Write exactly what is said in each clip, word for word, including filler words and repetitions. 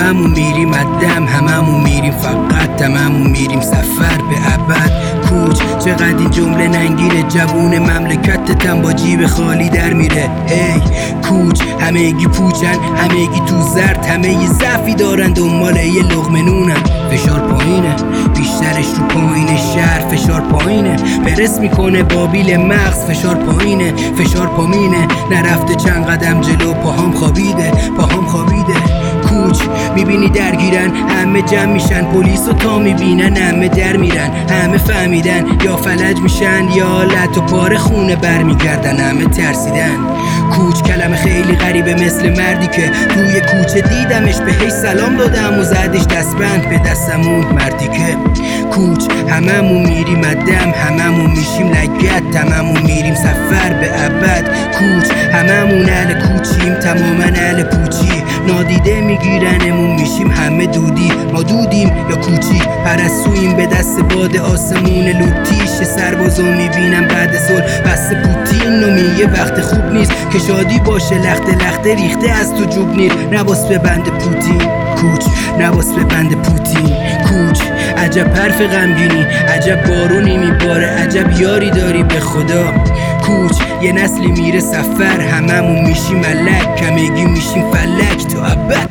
هممون میریم الدم، هممون میریم فقط، هممون میریم سفر به ابد. کوچ چقدر این جمله ننگینه، جوون مملکتتم با جیب خالی در میره. هی کوچ همگی پوچن، همگی تو زرد، همه ی ضعفی دارن دنبال یه لقمه نونن. فشار پایینه بیشترش رو پایین شهر، فشار پایینه پرس میکنه بابیل مغز، فشار پایینه فشار پامینه، نرفته چند قدم جلو پاهام خوابیده پاهام خوابیده. کوچ میبینی درگیرن، همه جمع میشن، پلیس و تا میبینن همه در میرن، همه فهمیدن یا فلج میشن یا لط و پاره خونه برمیگردن، همه ترسیدن. کوچ کلمه خیلی غریبه، مثل مردی که توی کوچه دیدمش بهش سلام دادم و زدش دستبند به دستمون، مردی که کوچ هممون میریم الدم، هممون میشیم لگد، هممون میریم سفر به ابد. کوچ هممون اهل کوچیم، تماما اهل پوچی، نادیده میگیرنمون میشیم همه دودی، ما دودیم یا کوچی، پرستویم به دست باد آسمون لوتیش. سربازو میبینم بعد صلح بس پوتین و میگه وقت خوب نیست که شادی باشه، لخته لخته ریخته از تو جوب نیست، نباس به بند پوتین. کوچ نباس به بند پوتین. کوچ عجب حرف غمگینی، عجب بارونی میباره، عجب یاری داری به خدا. کوچ یه نسلی میره سفر، هممون میشیم ملک، همگی میشیم فلک تو ابد.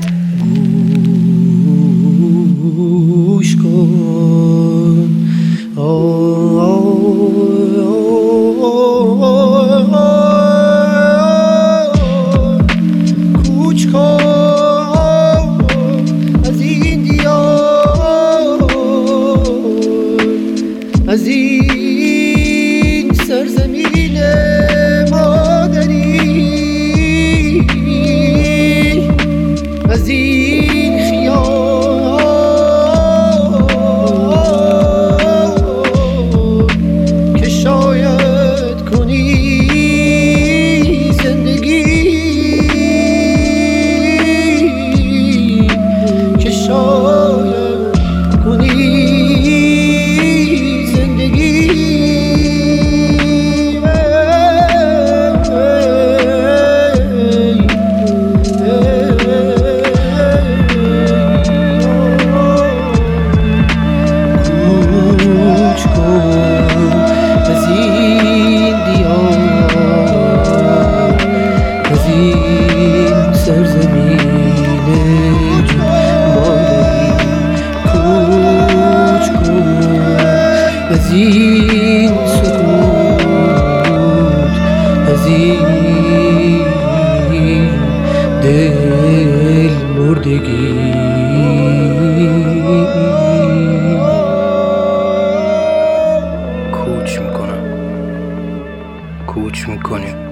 گوش کن کوچ کن از این دیار، از این سرزمین مادری، از این خیال که شاید کنی زندگی، که شاید کنی از این سکوت، از این دل مردگی. کوچ میکنم کوچ میکنیم